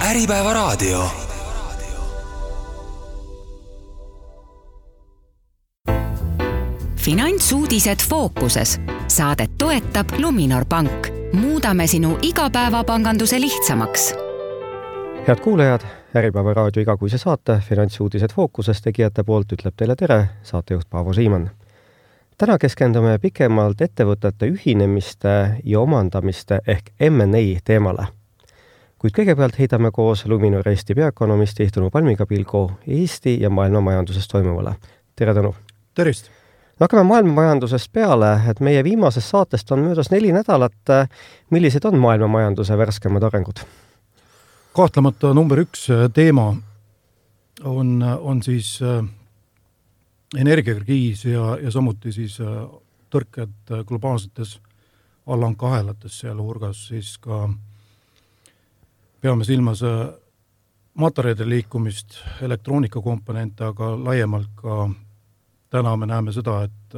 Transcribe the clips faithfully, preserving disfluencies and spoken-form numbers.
Äripäeva raadio. Finantsuudised fookuses. Saadet toetab Luminor Pank. Muudame sinu igapäevapanganduse lihtsamaks. Head kuulajad, Äripäeva raadio igakuise saate Finantsuudised fookuses tegijate poolt ütleb teile tere, saatejuht Paavo Siimann. Täna keskendume pikemalt ettevõtete ühinemiste ja omandamiste ehk M and A teemale. Kuid kõigepealt heidame koos Luminor Eesti peaökonomisti Tõnu Palmiga pilgu Eesti ja maailma majanduses toimuvale. Tere, Tõnu! Tervist! Hakkame maailma majandusest peale, et meie viimasest saatest on möödas neli nädalat. Millised on maailma majanduse värskemad arengud? Kahtlemata number üks teema on, on siis energiakriis ja, ja samuti siis tõrked globaalsetes allangahelates, sealhulgas siis ka peame silmas materjalide liikumist, elektroonikakomponente, aga laiemalt ka täna me näeme seda, et,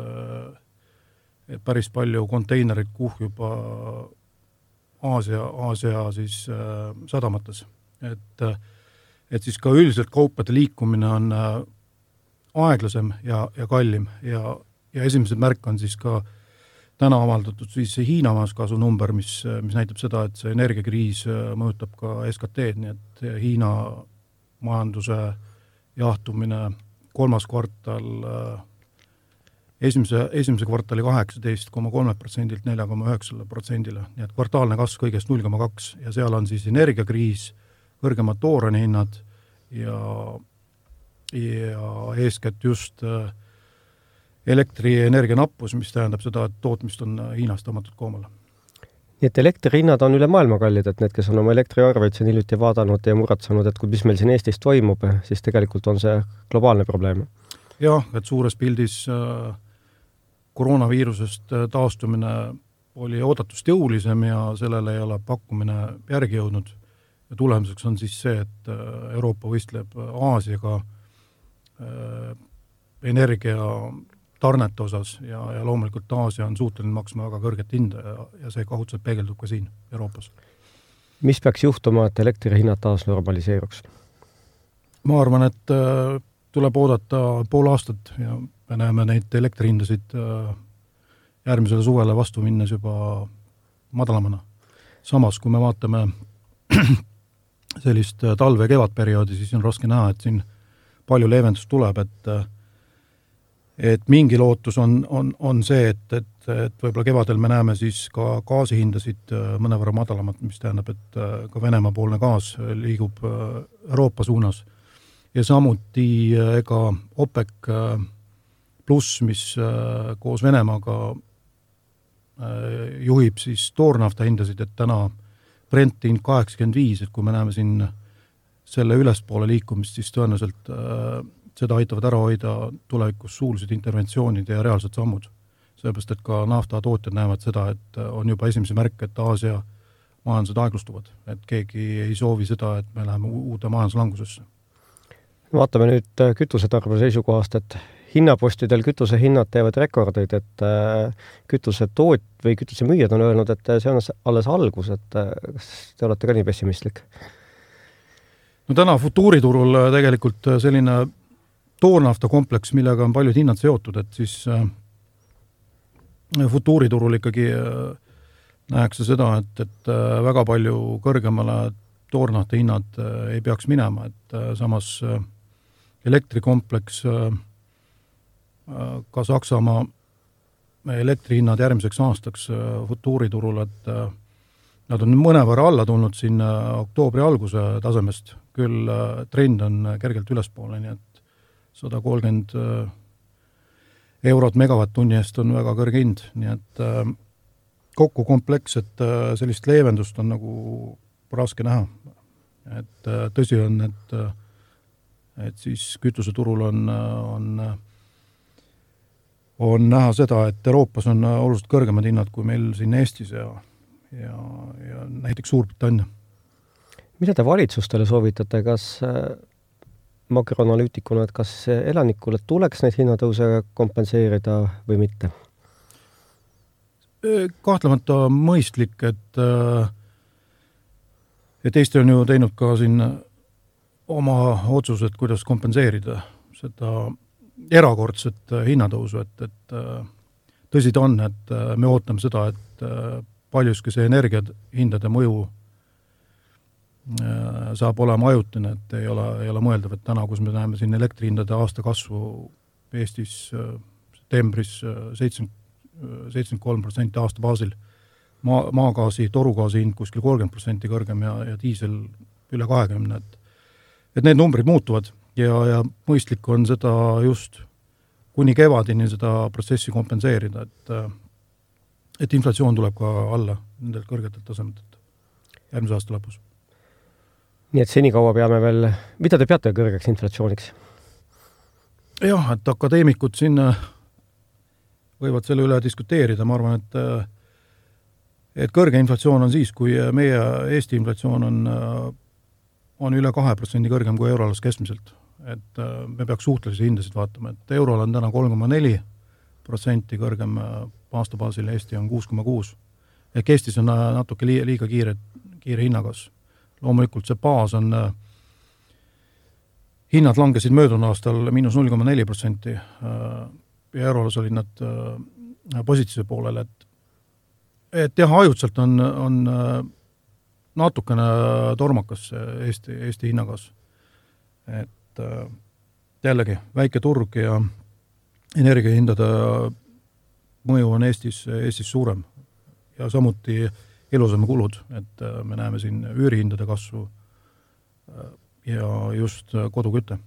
et päris palju konteinerid kuhjub Aasia, Aasia siis sadamates. Et, et siis ka üldiselt kaupade liikumine on aeglasem ja, ja kallim ja, ja esimesed märk on siis ka täna avaldatud siis Hiina maaskasu number, mis, mis näitab seda, et see energiakriis mõjutab ka S K T, nii et Hiina majanduse jahtumine kolmas kvartal esimese, esimese kvartali kaheksateist koma kolm protsendilt nelja koma üheksa protsendile, nii et kvartaalne kasv kõigest null koma kaks ja seal on siis energiakriis, kõrgemad toorani hinnad ja, ja eeskätt just elektrienergia nappus, mis tähendab seda, et tootmist on Hiinast tõmmatud koomale. Nii et elektrihinnad on üle maailma kallid, et need, kes on oma elektriarveid siin hiljuti vaadanud ja muratsenud, et kui mis meil siin Eestis toimub, siis tegelikult on see globaalne probleem. Jah, et suures pildis äh, koroonaviirusest taastumine oli oodatust jõulisem ja sellele ei ole pakkumine järgi jõudnud. Ja tulemuseks on siis see, et Euroopa võistleb Aasiaga äh, energia tarnete osas ja, ja loomulikult Aasia on suuteline maksma väga kõrget hinda ja, ja see kahutselt peegeldub ka siin Euroopas. Mis peaks juhtuma, et elektrihinnad taas normaliseeruks? Ma arvan, et äh, tuleb oodata pool aastat ja me näeme neid elektrihindasid äh, järgmisele suvele vastu minnes juba madalamana. Samas, kui me vaatame sellist talve- ja kevadperioodi, siis on raske näha, et siin palju leevendust tuleb, et et mingi lootus on, on, on see, et, et, et võib-olla kevadel me näeme siis ka gaasihindasid mõnevõrra madalamat, mis tähendab, et ka Venemaa poolne gaas liigub Euroopa suunas. Ja samuti ega OPEC pluss, mis koos Venemaaga juhib siis toornafta hindasid, et täna Brent hind kaheksakümmend viis, et kui me näeme siin selle ülespoole liikumist, siis tõenäoliselt seda aitavad ära hoida tulevikus suulised interventsioonid ja reaalsed sammud. Seepärast, et ka nafta tootjad näevad seda, et on juba esimese märk, et Aasia majandused aeglustuvad. Et keegi ei soovi seda, et me läheme uude majanduslangusesse. Vaatame nüüd kütusetarbe seisukohast, et hinnapostidel kütuse hinnad teevad rekordeid, et kütuse toot või kütuse müüjad on öelnud, et see on alles algus, et kas te olete ka nii pessimistlik? No täna futuuriturul tegelikult selline toornafta kompleks, millega on paljud hinnad seotud, et siis äh, futuuriturul ikkagi äh, näekse seda, et, et äh, väga palju kõrgemale toornafta hinnad äh, ei peaks minema, et äh, samas äh, elektrikompleks äh, äh, ka Saksamaa elektrihinnad järgmiseks aastaks äh, futuuriturul, et äh, nad on mõnevõrra alla tulnud siin äh, oktoobri alguse tasemest, küll äh, trend on kergelt ülespoole, nii et sada kolmkümmend eurot megavatt-tunni eest on väga kõrge hind, nii et äh, kokku kompleks, et äh, sellist leevendust on nagu raske näha. Et äh, tõsi on, et, äh, et siis kütuseturul on, on, on näha seda, et Euroopas on oluliselt kõrgemad hinnad kui meil siin Eestis ja, ja, ja näiteks Suurbritannia. Mida te valitsustele soovitate, kas makroanalüütikuna, et kas elanikule tuleks neid hinnatõuse kompenseerida või mitte? Kahtlemata mõistlik, et et Eesti on ju teinud ka siin oma otsused, kuidas kompenseerida seda erakordset hinnatõusu, et, et tõsi ta on, et me ootame seda, et paljuski see energiahindade mõju saab olema ajutine, et ei ole, ei ole mõeldav, et täna, kus me näeme siin elektrihindade aasta kasvu Eestis septembris seitsekümmend kolm protsenti aasta baasil, maa, maagaasi, torugaasi hind kuskil kolmkümmend protsenti kõrgem ja, ja diisel üle kahekümne, et et need numbrid muutuvad ja, ja mõistlik on seda just kuni kevadini seda protsessi kompenseerida, et, et inflatsioon tuleb ka alla nendelt kõrgetelt tasemetelt järgmise aasta lõpus. Nii et senikaua peame veel, mida te peate kõrgeks inflatsiooniks? Jah, et akadeemikud siin võivad selle üle diskuteerida, ma arvan, et et kõrge inflatsioon on siis, kui meie Eesti inflatsioon on, on üle kahe protsendi kõrgem kui euroalas keskmiselt. Et me peaks suhtelisi hindasid vaatama, et euroal on täna kolm koma neli protsenti kõrgem aastabaasil, Eesti on kuus koma kuus. Ehk Eestis on natuke liiga kiire, kiire hinnakas. Loomulikult see baas on, hinnad langesid möödunud aastal miinus null koma neli protsenti ja euroalas olid nad positiivse poolel, et et jah, ajutselt on, on natukene tormakas Eesti, Eesti hinnakas. Et jällegi väike turg ja energiahindade mõju on Eestis, Eestis suurem ja samuti elusame kulud, et me näeme siin üürihindade kasvu ja just kodukütte.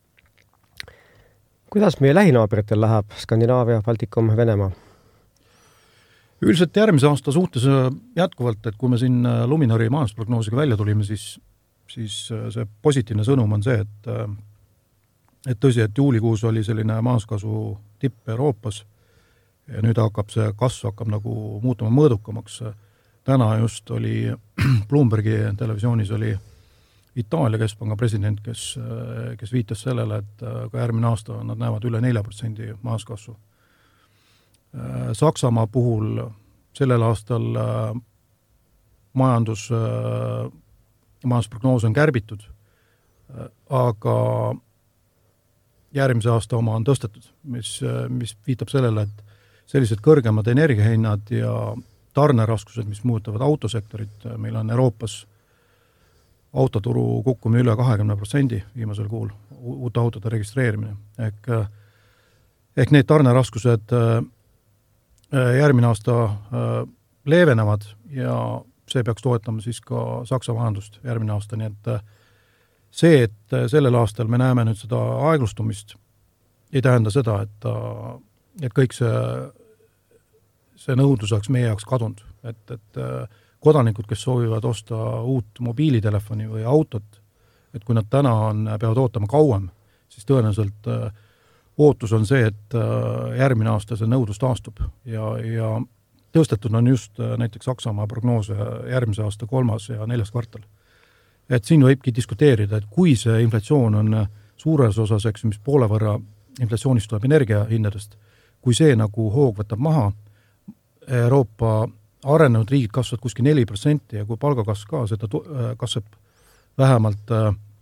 Kuidas meie lähinaabritel läheb Skandinaavia, Baltikum, Venemaa? Üldiselt järgmise aasta suhtes jätkuvalt, et kui me siin Luminori majandusprognoosiga välja tulime, siis, siis see positiivne sõnum on see, et, et tõsi, et juulikuus oli selline majanduskasvu tipp Euroopas ja nüüd hakkab see kasv hakkab nagu muutuma mõõdukamaks. Täna just oli Bloombergi televisioonis oli Itaalia keskpanga president, kes, kes viitas sellele, et ka järgmine aasta nad näevad üle nelja protsendi majanduskasvu. Saksamaa puhul sellel aastal majandus, majandusprognoos on kärbitud, aga järgmise aasta oma on tõstetud, mis, mis viitab sellele, et sellised kõrgemad energiahinnad ja tarneraskused, mis muutavad autosektorit, meil on Euroopas autoturu kukkumine üle kahekümne protsendi viimasel kuul, uute autode registreerimine. Ehk, ehk need tarneraskused järgmine aasta leevenevad ja see peaks toetama siis ka Saksa majandust järgmine aasta, nii et see, et sellel aastal me näeme nüüd seda aeglustumist, ei tähenda seda, et, et kõik see, see nõudlus oleks meie jaoks kadunud, et, et kodanikud, kes soovivad osta uut mobiilitelefoni või autot, et kui nad täna on, peavad ootama kauem, siis tõenäoliselt ootus on see, et järgmine aasta see nõudlus taastub ja, ja tõstetud on just näiteks Saksamaa prognoose järgmise aasta kolmas ja neljas kvartal. Et siin võibki diskuteerida, et kui see inflatsioon on suures osas, eks, mis poole võrra inflatsioonist tuleb energiahindadest, kui see nagu hoog võtab maha, Euroopa arenenud riigid kasvavad kuskil neli protsenti ja kui palgakasv ka seda kasvab vähemalt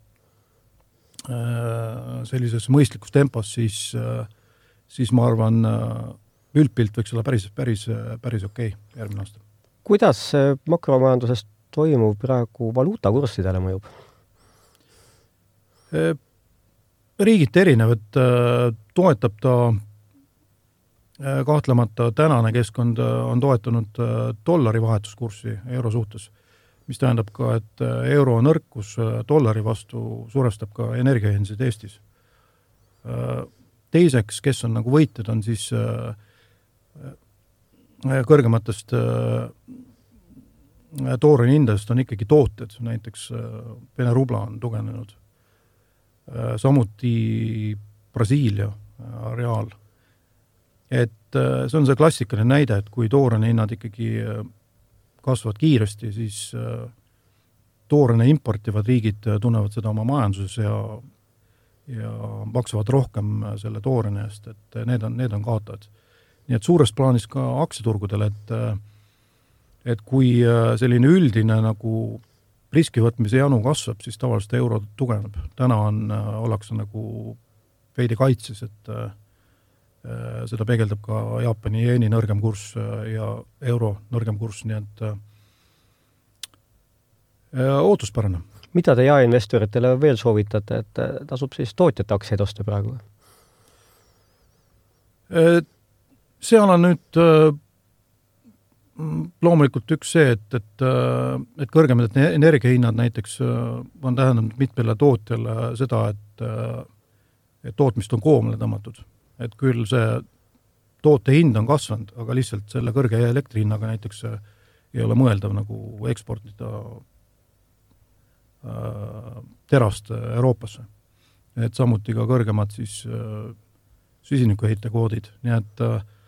sellises mõistlikus tempos, siis, siis ma arvan, üldpilt võiks olla päris, päris, päris okei järgmine aasta. Kuidas makromajanduses toimub praegu valuutakurssidele mõjub? Riigid erinevad, toetab ta kahtlemata tänane keskkond on toetanud dollari vahetuskurssi euro suhtes, mis tähendab ka, et euro nõrkus dollari vastu suurestab ka energiahindasid Eestis. Teiseks, kes on nagu võitjad, on siis kõrgematest toorani hindadest on ikkagi tooted, näiteks Vene rubla on tugevnenud. Samuti Brasiilia reaal. Et see on see klassikaline näide, et kui toorani hinnad ikkagi kasvavad kiiresti, siis toorane importivad riigid tunnevad seda oma majanduses ja, ja maksavad rohkem selle toorane eest, et need on, need on kaotavad. Nii et suures plaanis ka aktsiaturgudel, et, et kui selline üldine nagu riskivõtmise janu kasvab, siis tavaliselt euro tugevneb. Täna on, ollakse nagu veidi kaitses, et äh, seda peegeldab ka Jaapani jeeni nõrgem kurss ja euro nõrgem kurss, nii et äh, ootuspärane. Mida te jaeinvestoritele veel soovitate, et tasub siis tootjate aktsiaid osta praegu? Seal on nüüd äh, loomulikult üks see, et, et, et kõrgemad energiahinnad näiteks on tähendanud mitmele tootjale seda, et, et tootmist on koomale tõmmatud. Et küll see toote hind on kasvanud, aga lihtsalt selle kõrge elektrihinnaga näiteks ei ole mõeldav nagu eksportida terast Euroopasse. Et samuti ka kõrgemad siis süsinikuheitekoodid, nii et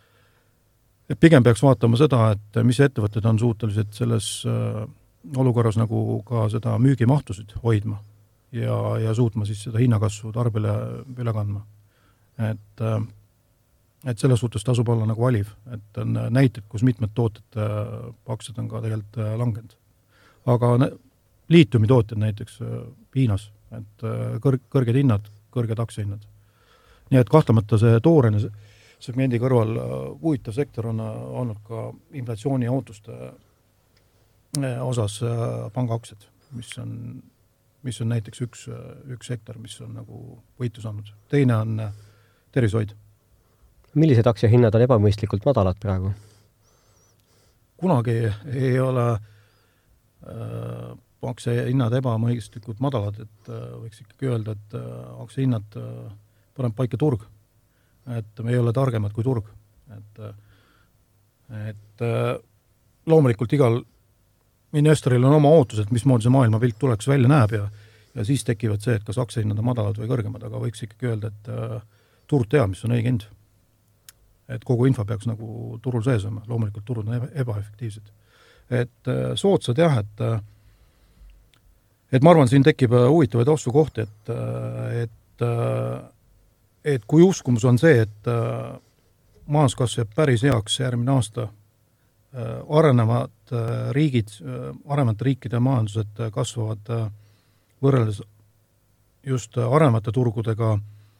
et pigem peaks vaatama seda, et mis ettevõtted on suutelised selles olukorras nagu ka seda müügimahtusid hoidma ja, ja suutma siis seda hinnakasvu tarbile üle kandma. Et, et selles suhtes tasub olla nagu valiv, et on näited, kus mitmed tooted aktsiad on ka tegelikult langenud. Aga liitiumi tooted näiteks Hiinas, et kõrg, kõrged hinnad, kõrged aktsiahinnad. Nii et kahtlemata see toorene segmendi kõrval huvitav sektor on olnud ka inflatsiooni ootuste osas pangaaktsiad, mis on, mis on näiteks üks, üks sektor, mis on nagu võitu saanud. Teine on tervishoid. Millised aktsiahinnad on ebamõistlikult madalad praegu? Kunagi ei ole äh, aktsiahinnad ebamõistlikult madalad, et äh, võiks ikkagi öelda, et äh, aktsiahinnad äh, paneb paika turg. Et me ei ole targemad kui turg. Et, et loomulikult igal investoril on oma ootus, et mismoodi see maailmapilt tuleks välja näeb ja, ja siis tekivad see, et kas aktsiahinnad on madalad või kõrgemad, aga võiks ikkagi öelda, et uh, turg teab, mis on õige hind. Et kogu info peaks nagu turul sees olema, loomulikult turud on eba, ebaefektiivsed. Et uh, soodsad jah, et, uh, et ma arvan, siin tekib huvitavaid ostukohti, et, uh, et uh, et kui uskumus on see, et äh, majanduskasv jääb päris heaks järgmine aasta, äh, arenevad äh, riigid, äh, arenevate riikide majandused kasvavad äh, võrreldes just arenevate turgudega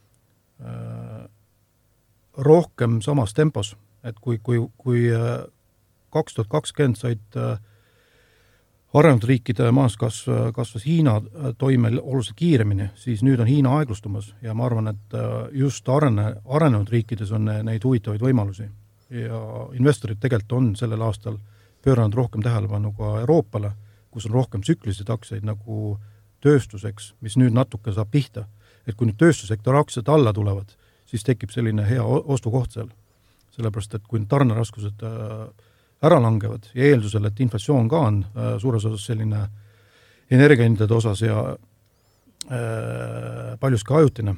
äh, rohkem samas tempos, et kui, kui, kui äh, kaks tuhat kakskümmend said äh, arenenud riikide majanduskasv kasvas Hiina toimel oluliselt kiiremini, siis nüüd on Hiina aeglustumas ja ma arvan, et just arene, arenenud riikides on neid huvitavaid võimalusi ja investorid tegelikult on sellel aastal pööranud rohkem tähelepanu ka Euroopale, kus on rohkem tsükliseid aktsiaid nagu tööstuseks, mis nüüd natuke saab pihta. Et kui nüüd tööstussektor aktsiad alla tulevad, siis tekib selline hea ostukoht seal. Sellepärast, et kui tarneraskused ära langevad ja eeldusel, et inflatsioon ka on äh, suures osas selline energiahindade osas ja äh, paljus ka ajutine.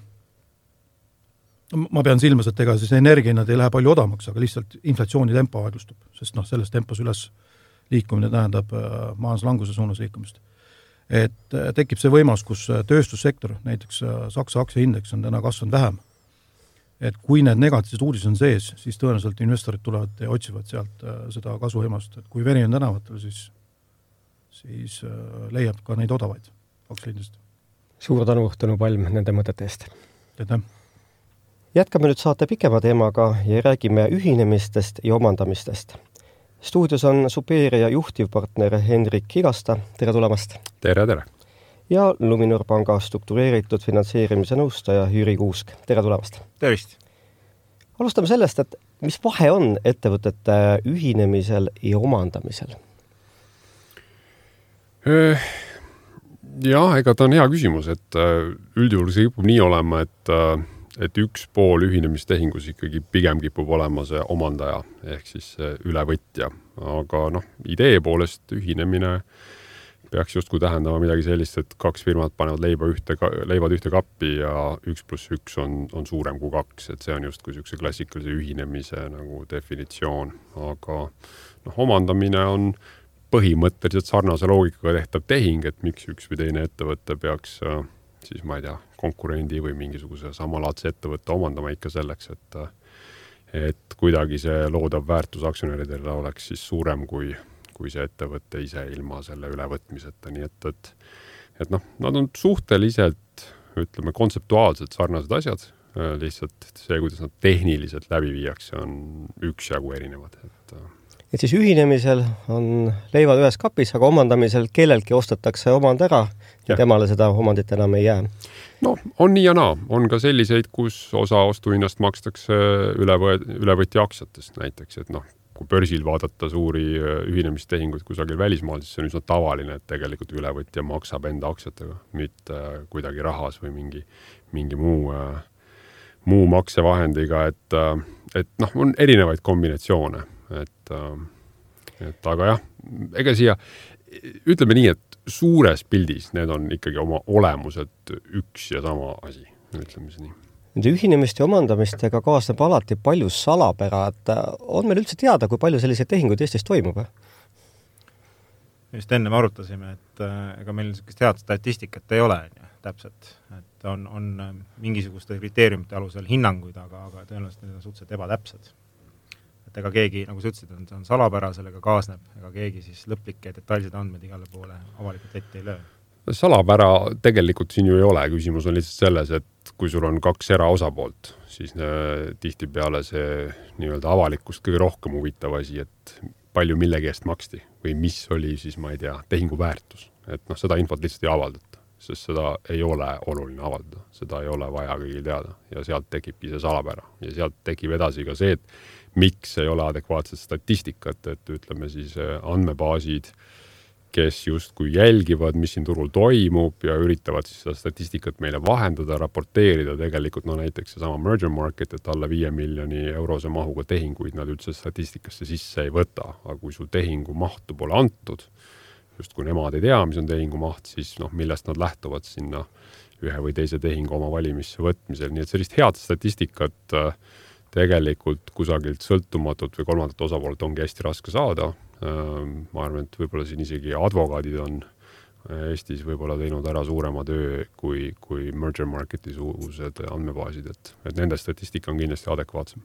Ma pean silmas, et ega siis energiahinnad ei lähe palju odamaks, aga lihtsalt inflatsiooni tempo aeglustub, sest noh, selles tempos üles liikumine tähendab äh, majanduslanguse suunas liikumist. Et äh, tekib see võimalus, kus tööstussektor, näiteks äh, Saksa aktsiaindeks on täna kasvanud vähem. Et kui need negatiivsed uudised on sees, siis tõenäoliselt investorid tulevad ja otsivad sealt äh, seda kasvuhemast. Et kui veri on tänavatel, siis, siis äh, leiab ka neid odavaid aktsiaindest. Suur tänu, Tõnu Palm, nende mõtete eest. Aitäh. Jätkame nüüd saate pikema teemaga ja räägime ühinemistest ja omandamistest. Stuudios on Superia juhtivpartner Henrik Higasta. Tere tulemast! Tere, tere! Ja Luminor Panga struktureeritud finantseerimise nõustaja Jüri Kuusk. Tere tulemast! Tervist! Alustame sellest, et mis vahe on ettevõtete ühinemisel ja omandamisel? Jah, ega ta on hea küsimus, et üldjuhul see kipub nii olema, et, et üks pool ühinemistehingus ikkagi pigem kipub olema see omandaja ehk siis ülevõtja. Aga noh, idee poolest ühinemine peaks justkui tähendama midagi sellist, et kaks firmat panevad leiba ühte, leivad ühte kappi ja üks pluss üks on, on suurem kui kaks, et see on justkui niisuguse klassikalise ühinemise nagu definitsioon. Aga noh, omandamine on põhimõtteliselt sarnase loogikaga tehtav tehing, et miks üks või teine ettevõte peaks siis, ma ei tea, konkurendi või mingisuguse samalaadse ettevõtte omandama ikka selleks, et, et kuidagi see loodav väärtus aktsionäridele oleks siis suurem kui kui see ettevõtte ise ilma selle ülevõtmiseta, nii et, et, et noh, nad on suhteliselt, ütleme, kontseptuaalselt sarnased asjad, lihtsalt see, kuidas nad tehniliselt läbi viiakse, on üksjagu erinevad. Et, et siis ühinemisel on leivad ühes kapis, aga omandamisel kellelgi ostetakse omand ära ja temale seda omandit enam ei jää. No, on nii ja naa. On ka selliseid, kus osa ostuhinnast makstakse ülevõ- ülevõtja aktsiatest näiteks, et noh, kui börsil vaadata suuri ühinemistehinguid kusagil välismaal, siis see on üsna tavaline, et tegelikult ülevõtja maksab enda aktsiatega, mitte kuidagi rahas või mingi, mingi muu, muu maksevahendiga, et, et noh, on erinevaid kombinatsioone, et, et aga jah, ega siia, ütleme nii, et suures pildis need on ikkagi oma olemuselt üks ja sama asi, ütleme see nii. Nende ühinemiste ja omandamistega kaasneb alati palju salapära, et on meil üldse teada, kui palju selliseid tehinguid Eestis toimub? Just enne me arutasime, et ega meil niisugust head statistikat ei ole ja, täpselt, et on, on mingisuguste kriteeriumite alusel hinnanguid, aga, aga tõenäoliselt need on suhteliselt ebatäpsed. Et ega keegi, nagu sa ütlesid, on, on salapära, sellega kaasneb, ega keegi siis lõplikke detailsed andmed igale poole avalikult ette ei löö. Salapära tegelikult siin ju ei ole, küsimus on lihtsalt selles, et kui sul on kaks eraosapoolt, siis ne, tihti peale see nii-öelda avalikkust kõige rohkem huvitav asi, et palju millegi eest maksti või mis oli siis, ma ei tea, tehingu väärtus. Et noh, seda infot lihtsalt ei avaldata, sest seda ei ole oluline avaldada, seda ei ole vaja kõigil teada ja sealt tekibki see salapära ja sealt tekib edasi ka see, et miks ei ole adekvaatset statistikat, et ütleme siis andmebaasid, kes justkui jälgivad, mis siin turul toimub ja üritavad siis seda statistikat meile vahendada, raporteerida tegelikult, no näiteks see sama merger market, et alla viie miljoni eurose mahuga tehinguid nad üldse statistikasse sisse ei võta, aga kui sul tehingu mahtu pole antud, just kui nemad ei tea, mis on tehingu maht, siis noh, millest nad lähtuvad sinna ühe või teise tehingu oma valimisse võtmisel, nii et sellist head statistikat tegelikult kusagilt sõltumatut või kolmandat osapoolt ongi hästi raske saada. Ma arvan, et võib-olla siin isegi advokaadid on Eestis võib-olla teinud ära suurema töö kui, kui merger marketi suused andmebaasid, et, et nende statistika on kindlasti adekvaatsem.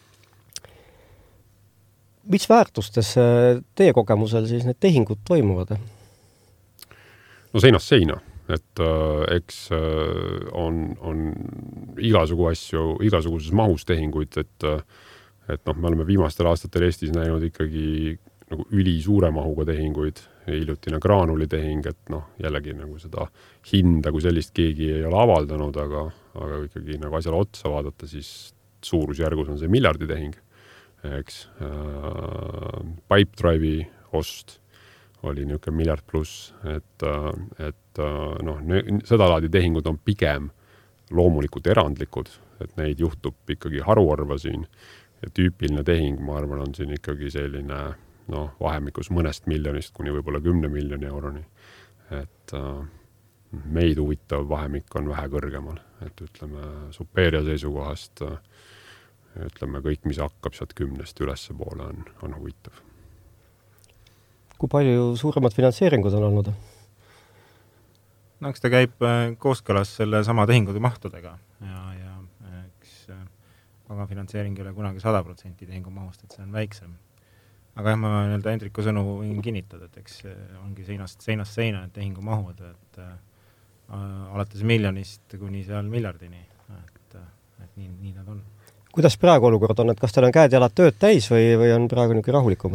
Mis väärtustes teie kogemusel siis need tehingud toimuvad? No seinast seina, et äh, eks äh, on, on igasugu asju, igasuguses mahus tehinguid, et, et noh, me oleme viimastel aastatel Eestis näinud ikkagi nagu üli suure mahuga tehinguid, hiljutine graanulitehing, et noh, jällegi nagu seda hinda, kui sellist keegi ei ole avaldanud, aga, aga ikkagi nagu asjale otsa vaadata, siis suurusjärgus on see miljarditehing, eks. Äh, Pipedrive'i ost oli niisugune miljard pluss, et, et noh, seda laadi tehingud on pigem loomulikult erandlikud, et neid juhtub ikkagi haruarva siin ja tüüpiline tehing, ma arvan, on siin ikkagi selline noh, vahemikus mõnest miljonist kuni võib-olla kümne miljoni euroni. Et äh, meid huvitav vahemik on vähe kõrgemal, et ütleme Superia seisukohast äh, ütleme kõik, mis hakkab sealt kümnest ülesse poole on, on huvitav. Kui palju suuremad finantseeringud on olnud? No, eks ta käib kooskõlas selle sama tehingude mahtudega ja, ja eks pangafinantseering ei ole kunagi sada protsenti tehingu mahust, et see on väiksem. Aga jah, ma nii-öelda Hendriku sõnu võin kinnitada, et eks ongi seinast, seinast seina et tehingu mahud, et äh, alates miljonist kuni seal miljardini, et, et nii, nii nad on. Kuidas praegu olukord on, et kas teil on käed jalad tööd täis või, või on praegu niisugune rahulikum?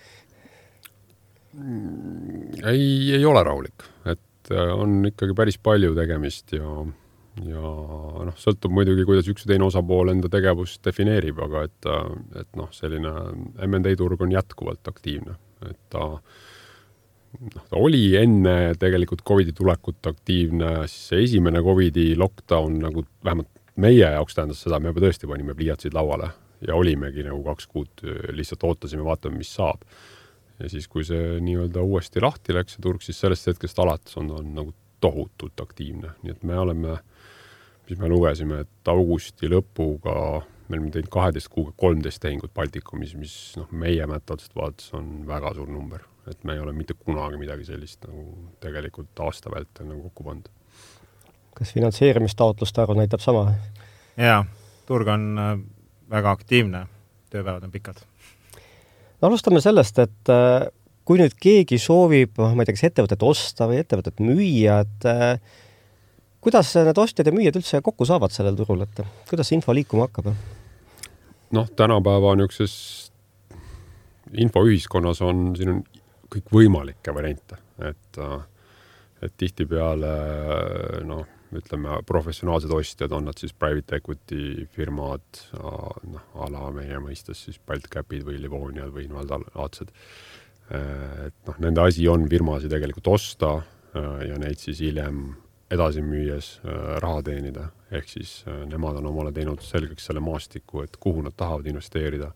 Ei, ei ole rahulik, et on ikkagi päris palju tegemist ja ja noh, sõltub muidugi, kuidas üks teine osapool enda tegevust defineerib, aga et, et noh, selline M and A turg on jätkuvalt aktiivne, et ta, noh, ta oli enne tegelikult Covidi tulekut aktiivne, siis see esimene Covidi lockdown nagu vähemalt meie jaoks tähendas seda, me tõesti panime pliiatsid lauale ja olimegi nagu kaks kuud lihtsalt ootasime, vaatame, mis saab. Ja siis, kui see nii-öelda uuesti lahti läks see turg, siis sellest hetkest alates on, on nagu tohutult aktiivne, nii et me oleme mis me lugesime, et augusti lõpuga meil on teinud kaheteist kuuga kolmteist tehingut Baltikumis, mis noh, meie mätaldselt vaadates on väga suur number, et me ei ole mitte kunagi midagi sellist nagu tegelikult aasta vältel nagu kokku pannud. Kas finantseerimistaotluste arv näitab sama? Jaa, turg on väga aktiivne, tööpäevad on pikad. Alustame sellest, et kui nüüd keegi soovib, ma ei tea, kas ettevõtet osta või ettevõtet müüa, et kuidas need ostjad ja müüjad üldse kokku saavad sellel turul, et kuidas info liikuma hakkab? Noh, tänapäeva niisuguses infoühiskonnas on, siin on kõik võimalikke variante, et, et tihtipeale, noh, ütleme, professionaalsed ostjad on nad siis private equity firmad, noh, ala meie mõistes siis Baltcapid või Livoniad või Invaldalaatsed. Et noh, nende asi on firmasi tegelikult osta ja neid siis hiljem edasi müües raha teenida. Ehk siis nemad on omale teinud selgeks selle maastiku, et kuhu nad tahavad investeerida,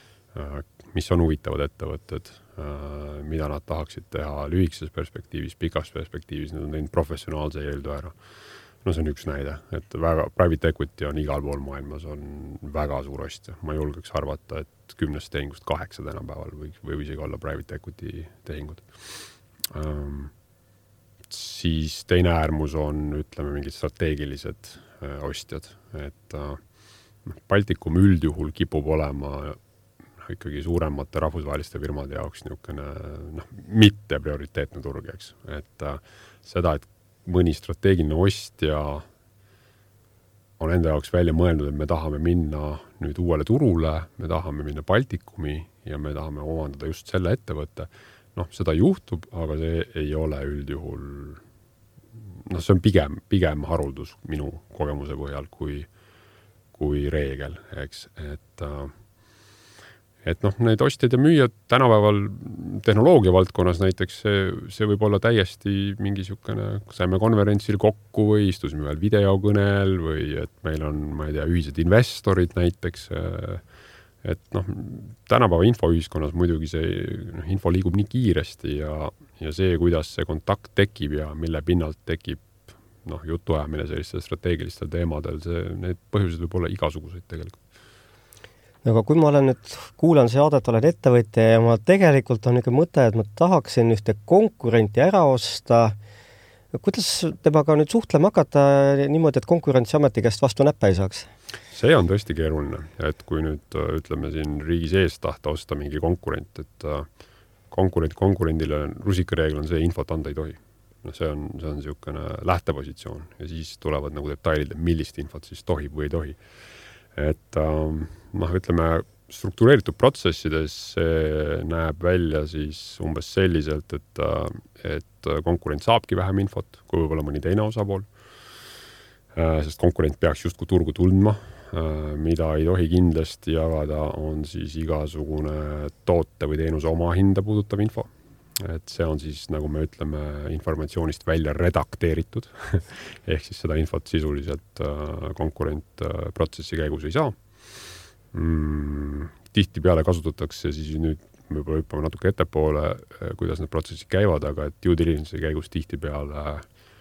mis on huvitavad ettevõtted, mida nad tahaksid teha lühikeses perspektiivis, pikas perspektiivis, nad on teinud professionaalse eeldu ära. No see on üks näide, et väga, private equity on igal pool maailmas, on väga suur ostja. Ma julgeks arvata, et kümnest tehingust kaheksa tänapäeval või, või isegi olla private equity tehingud. Um, siis teine äärmus on, ütleme, mingid strateegilised uh, ostjad, et uh, Baltikum üldjuhul kipub olema ikkagi suuremate rahvusvaheliste firmade jaoks niisugune, noh, mitte prioriteetne turg, eks. Et uh, seda, et mõni strateegiline ostja on enda jaoks välja mõelnud, et me tahame minna nüüd uuele turule, me tahame minna Baltikumi ja me tahame omandada just selle ettevõtte. Noh, seda juhtub, aga see ei ole üldjuhul, noh, see on pigem, pigem haruldus minu kogemuse põhjal kui, kui reegel, eks. Et uh, Et noh, need ostjad ja müüjad tänapäeval tehnoloogia valdkonnas näiteks, see, see võib olla täiesti mingi sükene, saime konverentsil kokku või istusime veel videokõnel või et meil on, ma ei tea, ühised investorid näiteks. Et noh, tänapäeva infoühiskonnas muidugi see noh, info liigub nii kiiresti ja, ja see, kuidas see kontakt tekib ja mille pinnalt tekib noh, jutuajamine sellistel strateegilistel teemadel, see, need põhjused võib olla igasuguseid tegelikult. Aga kui ma olen nüüd, kuulan seadet, olen ettevõtja ja ma tegelikult on niisugune mõte, et ma tahaksin ühte konkurenti ära osta. Kuidas temaga nüüd suhtlema hakata niimoodi, et Konkurentsiameti käest vastu näppe ei saaks? See on tõesti keeruline, et kui nüüd ütleme siin riigi sees tahta osta mingi konkurent, et konkurent konkurendile rusikareegel on see, infot anda ei tohi. No see on, see on niisugune lähtepositsioon ja siis tulevad nagu detailid, millist infot siis tohib või ei tohi. Et noh, ütleme, struktureeritud protsessides see näeb välja siis umbes selliselt, et, et konkurent saabki vähem infot, kui võib-olla mõni teine osapool, sest konkurent peaks justkui turgu tundma, mida ei tohi kindlasti jagada, on siis igasugune toote või teenuse oma hinda puudutav info. Et see on siis, nagu me ütleme, informatsioonist välja redakteeritud, ehk siis seda infot sisuliselt konkurent protsessi käigus ei saa. Mm, tihti peale kasutatakse siis nüüd, me võib hüppame natuke ettepoole, kuidas need protsessid käivad, aga et due diligence käigus tihti peale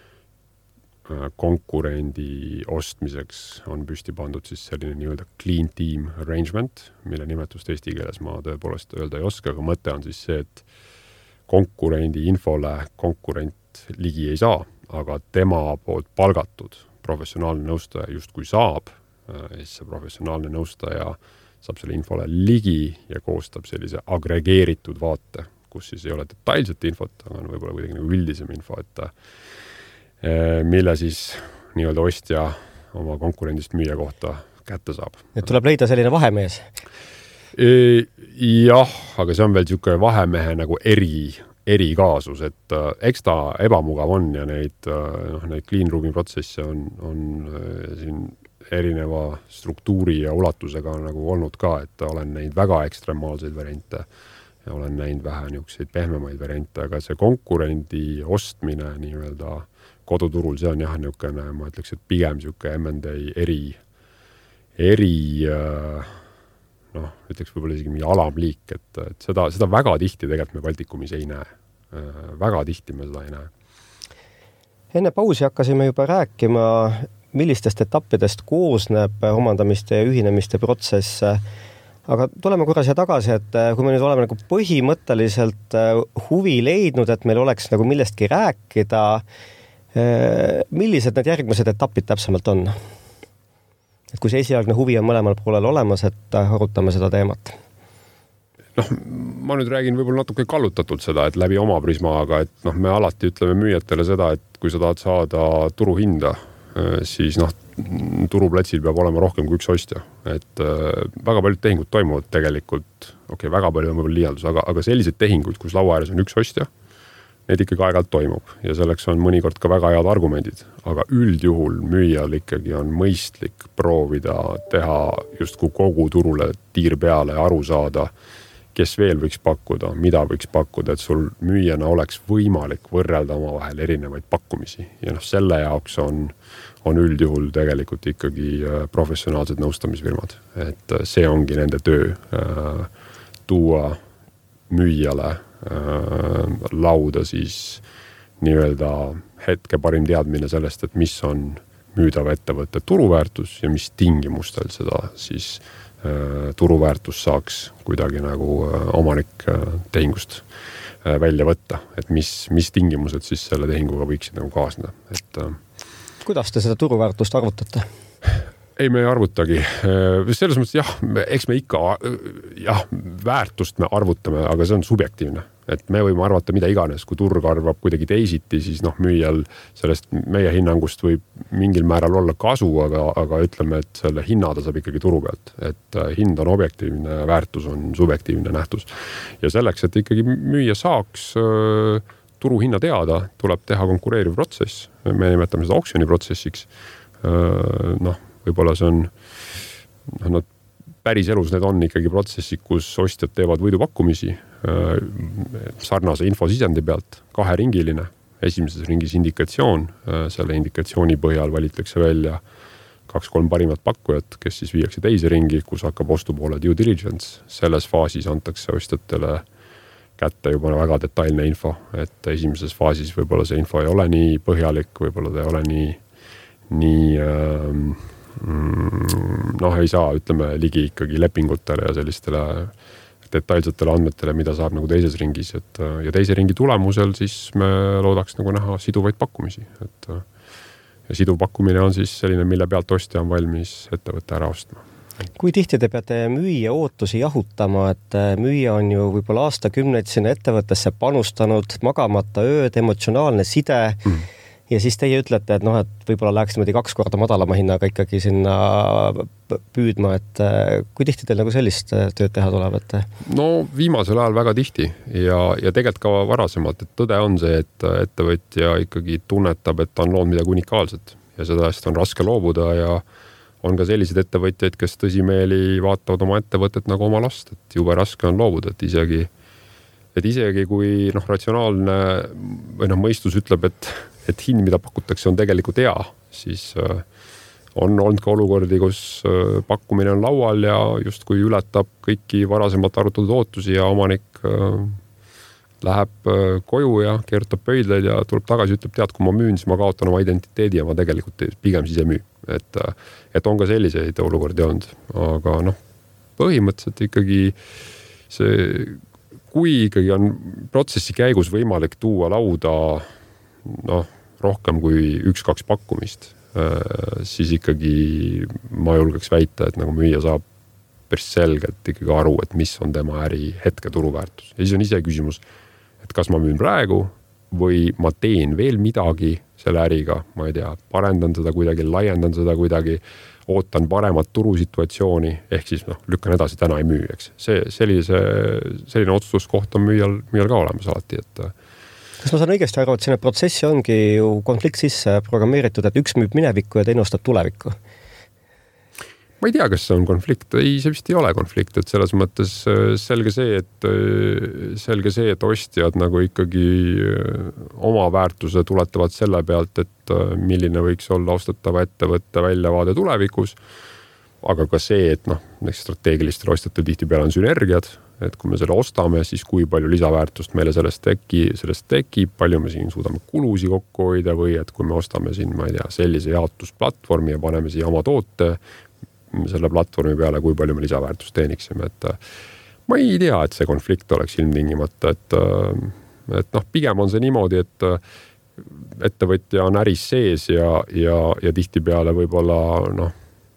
konkurendi ostmiseks on püsti pandud siis selline nii-öelda clean team arrangement, mille nimetust eesti keeles ma tõepoolest öelda ei oska, aga mõte on siis see, et konkurendi infole konkurent ligi ei saa, aga tema poolt palgatud professionaalne nõustaja justkui saab, siis see professionaalne nõustaja saab selle infole ligi ja koostab sellise agregeeritud vaate, kus siis ei ole detailset infot, aga on võib-olla kuidagi nagu üldisem info, et mille siis nii-öelda ostja oma konkurendist müüja kohta kätte saab. Et tuleb leida selline vahemees? Jah, aga see on veel niisugune vahemehe nagu eri, eri kaasus, et äh, eks ta ebamugav on ja neid, äh, neid clean room'i protsesse on, on äh, siin erineva struktuuri ja ulatusega nagu olnud ka, et olen neid väga ekstremaalseid variante ja olen näinud vähe niisuguseid pehmemaid variante, aga see konkurendi ostmine nii-öelda koduturul, see on jah niisugune, ma ütleks, et pigem niisugune M and A eri, eri äh, noh, ütleks võib-olla isegi mingi alamliik, et, et seda, seda väga tihti tegelikult me Baltikumis ei näe. Väga tihti me seda ei näe. Enne pausi hakkasime juba rääkima, millistest etappidest koosneb omandamiste ja ühinemiste protsess. Aga tuleme korra siia tagasi, et kui me nüüd oleme nagu põhimõtteliselt huvi leidnud, et meil oleks nagu millestki rääkida, millised need järgmised etapid täpsemalt on? Et kui see esialgne huvi on mõlemal poolel olemas, et arutame seda teemat? noh, ma nüüd räägin võib-olla natuke kallutatult seda, et läbi oma prisma, aga et noh, me alati ütleme müüjatele seda, et kui sa tahad saada turuhinda, siis noh, turuplatsil peab olema rohkem kui üks ostja. Et väga paljud tehingud toimuvad tegelikult, okei, okay, väga palju on võib-olla liialdus, aga, aga sellised tehingud, kus laua ääres on üks ostja, need ikkagi aeg-ajalt toimub ja selleks on mõnikord ka väga head argumendid, aga üldjuhul müüjal ikkagi on mõistlik proovida teha justkui kogu turule tiir peale ja aru saada, kes veel võiks pakkuda, mida võiks pakkuda, et sul müüjana oleks võimalik võrrelda omavahel erinevaid pakkumisi. Ja noh, selle jaoks on, on üldjuhul tegelikult ikkagi professionaalsed nõustamisfirmad. Et see ongi nende töö äh, tuua müüjale äh, lauda siis nii-öelda hetke parim teadmine sellest, et mis on müüdava ettevõtte turuväärtus ja mis tingimustel seda siis turuväärtus saaks kuidagi nagu omanik tehingust välja võtta, et mis, mis tingimused siis selle tehinguga võiksid nagu kaasneda. Et, kuidas te seda turuväärtust arvutate? Ei, me ei arvutagi. Selles mõttes jah, eks me ikka jah, väärtust me arvutame, aga see on subjektiivne. Et me võime arvata mida iganes, kui turg arvab kuidagi teisiti, siis noh, müüjal sellest meie hinnangust võib mingil määral olla kasu, aga, aga ütleme, et selle hinnada saab ikkagi turu pealt. Et hind on objektiivne, väärtus on subjektiivne nähtus. Ja selleks, et ikkagi müüja saaks turuhinna teada, tuleb teha konkureeriv protsess. Me nimetame seda oksjoni protsessiks. Noh, võib-olla see on noh, päris elus need on ikkagi protsessid, kus ostjad teevad võidupakkumisi sarnase infosisendi pealt, kaheringiline, esimeses ringis indikatsioon, selle indikatsiooni põhjal valitletakse välja kaks-kolm parimat pakkujat, kes siis viiakse teise ringi, kus hakkab ostupoole due diligence. Selles faasis antakse ostjatele kätte juba väga detailne info, et esimeses faasis võib-olla see info ei ole nii põhjalik, võib-olla ta ei ole nii, nii ähm, noh, ei saa, ütleme, ligi ikkagi lepingutele ja sellistele detailsetele andmetele, mida saab nagu teises ringis. Et, ja teise ringi tulemusel siis me loodaks nagu näha siduvaid pakkumisi. Et, ja siduv pakkumine on siis selline, mille pealt ostja on valmis ettevõtte ära ostma. Kui tihti te peate müüja ootusi jahutama, et müüja on ju võib-olla aastakümneid sinna ettevõttesse panustanud, magamata ööd, emotsionaalne side mm. ja siis teie ütlete, et noh, et võib-olla läheks niimoodi kaks korda madalama hinnaga ikkagi sinna püüdma, et kui tihti teil nagu sellist tööd teha tuleb? Et... No viimasel ajal väga tihti ja, ja tegelikult ka varasemalt, et tõde on see, et ettevõtja ikkagi tunnetab, et ta on loonud midagi unikaalset ja seda on raske loobuda ja on ka sellised ettevõtjaid, kes tõsimeeli vaatavad oma ettevõtet nagu oma last, et jube raske on loobuda, et isegi, et isegi kui noh, ratsionaalne või noh, mõistus ütleb, et et hind, mida pakutakse, on tegelikult hea, siis on olnud ka olukordi, kus pakkumine on laual ja just kui ületab kõiki varasemalt arutatud ootusi ja omanik läheb koju ja keerutab pöidleid ja tuleb tagasi, ütleb, tead, kui ma müün, siis ma kaotan oma identiteedi ja ma tegelikult pigem siis ei müü. Et, et on ka selliseid olukordi olnud, aga noh, põhimõtteliselt ikkagi see, kui ikkagi on protsessi käigus võimalik tuua lauda noh, rohkem kui üks-kaks pakkumist, siis ikkagi ma julgeks väita, et nagu müüja saab päris selgelt ikkagi aru, et mis on tema äri hetke turuväärtus. Ja siis on ise küsimus, et kas ma müün praegu või ma teen veel midagi selle äriga, ma ei tea, parendan seda kuidagi, laiendan seda kuidagi, ootan paremat turusituatsiooni, ehk siis noh, lükkan edasi, täna ei müü, eks. See, sellise, selline otsustuskoht on müüjal, müüjal ka olemas alati, et kas ma saan õigesti aru, et sinne protsessi ongi ju konflikt sisse programmeeritud, et üks müüb minevikku ja teine ostab tulevikku? Ma ei tea, kas see on konflikt. Ei, see vist ei ole konflikt, et selles mõttes selge see, et, selge see, et ostjad nagu ikkagi oma väärtuse tuletavad selle pealt, et milline võiks olla ostatava ettevõtte väljavaade tulevikus. Aga ka see, et noh, strateegilistel ostjatel tihtipeale on sünergiad, et kui me selle ostame, siis kui palju lisaväärtust meile sellest teki, sellest tekib, palju me siin suudame kulusi kokku hoida või et kui me ostame siin, ma ei tea, sellise jaotusplatvormi ja paneme siia oma toote selle platvormi peale, kui palju me lisaväärtust teeniksime. Et ma ei tea, et see konflikt oleks ilmtingimata, et, et noh, pigem on see niimoodi, et ettevõtja on äris sees ja, ja, ja tihtipeale võib-olla noh,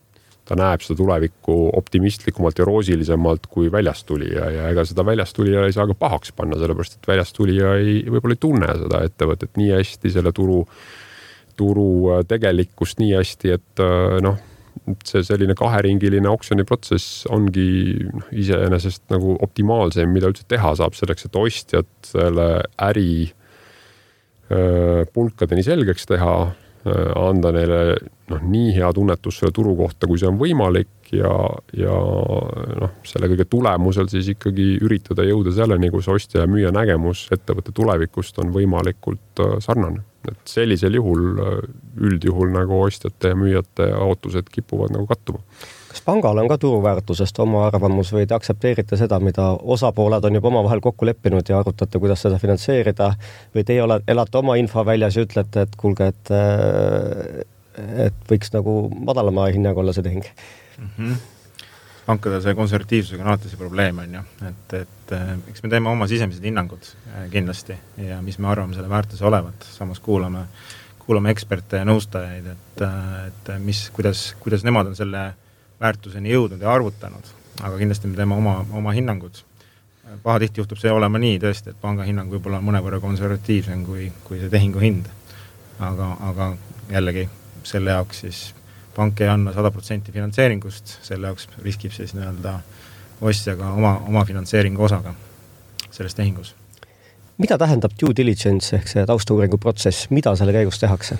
ta näeb seda tulevikku optimistlikumalt ja roosilisemalt kui väljast tulija ja ega seda väljast tulija ei saa ka pahaks panna, sellepärast et väljast tulija ei, võib-olla ei tunne seda ettevõtet nii hästi, selle turu, turu tegelikkust nii hästi, et noh, see selline kaheringiline oksjoniprotsess ongi iseenesest nagu optimaalsem, mida üldse teha saab selleks, et ostjad selle äri pulkadeni selgeks teha, anda neile noh, nii hea tunnetus selle turu kohta, kui see on võimalik ja, ja noh, selle kõige tulemusel siis ikkagi üritada jõuda selleni, kus ostja ja müüja nägemus ettevõtte tulevikust on võimalikult sarnane. Et sellisel juhul, üldjuhul nagu ostjate ja müüjate ootused kipuvad nagu kattuma. Kas pangal on ka turuväärtusest oma arvamus või te aktsepteerite seda, mida osapooled on juba omavahel kokku leppinud ja arutate, kuidas seda finantseerida või teie elate oma info väljas ja ütlete, et kuulge, et, et võiks nagu madalama hinnaga olla see tehing? Mm-hmm. Pankade see konservatiivsusega on alati see probleem on ju, et, et eks me teeme oma sisemised hinnangud kindlasti ja mis me arvame selle väärtuse olevat, samas kuulame, kuulame eksperte ja nõustajaid, et, et mis, kuidas, kuidas nemad on selle väärtuseni jõudnud ja arvutanud, aga kindlasti me teeme oma, oma hinnangud. Pahatihti juhtub see olema nii tõesti, et panga hinnang võib olla mõnevõrra konservatiivsem kui, kui see tehingu hind. Aga, aga jällegi selle jaoks siis pank ei anna sada protsenti finantseeringust, selle jaoks riskib siis nii-öelda ostjaga oma, oma finantseeringu osaga selles tehingus. Mida tähendab due diligence ehk see taustauuringu protsess, mida selle käigus tehakse?